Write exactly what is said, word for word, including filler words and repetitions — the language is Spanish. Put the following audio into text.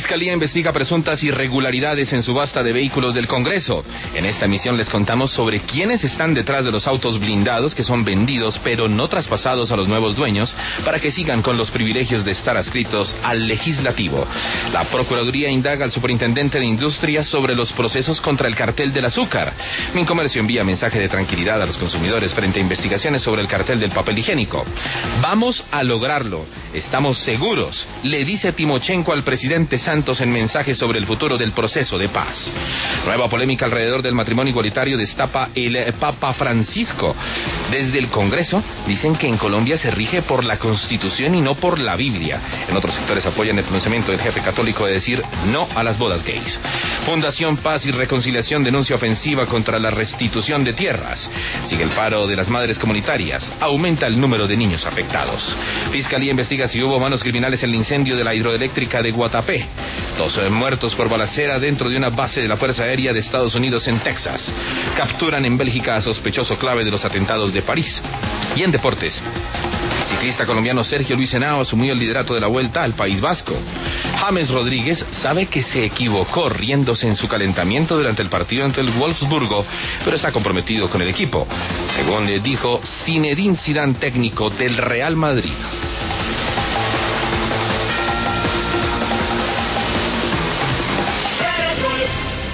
Fiscalía investiga presuntas irregularidades en subasta de vehículos del Congreso. En esta emisión les contamos sobre quiénes están detrás de los autos blindados que son vendidos pero no traspasados a los nuevos dueños para que sigan con los privilegios de estar adscritos al legislativo. La Procuraduría indaga al superintendente de Industria sobre los procesos contra el cartel del azúcar. Mincomercio envía mensaje de tranquilidad a los consumidores frente a investigaciones sobre el cartel del papel higiénico. Vamos a lograrlo. Estamos seguros, le dice Timochenko al presidente Santos en mensaje sobre el futuro del proceso de paz. Nueva polémica alrededor del matrimonio igualitario destapa el Papa Francisco. Desde el Congreso dicen que en Colombia se rige por la Constitución y no por la Biblia. En otros sectores apoyan el pronunciamiento del jefe católico de decir no a las bodas gays. Fundación Paz y Reconciliación denuncia ofensiva contra la restitución de tierras. Sigue el paro de las madres comunitarias. Aumenta el número de niños afectados. Fiscalía investiga si hubo manos criminales en el incendio de la hidroeléctrica de Guatapé. Dos muertos por balacera dentro de una base de la Fuerza Aérea de Estados Unidos en Texas. Capturan en Bélgica a sospechoso clave de los atentados de París. Y en deportes, el ciclista colombiano Sergio Luis Henao asumió el liderato de la Vuelta al País Vasco. James Rodríguez sabe que se equivocó riéndose en su calentamiento durante el partido ante el Wolfsburgo, pero está comprometido con el equipo, según le dijo Zinedine Zidane, técnico del Real Madrid.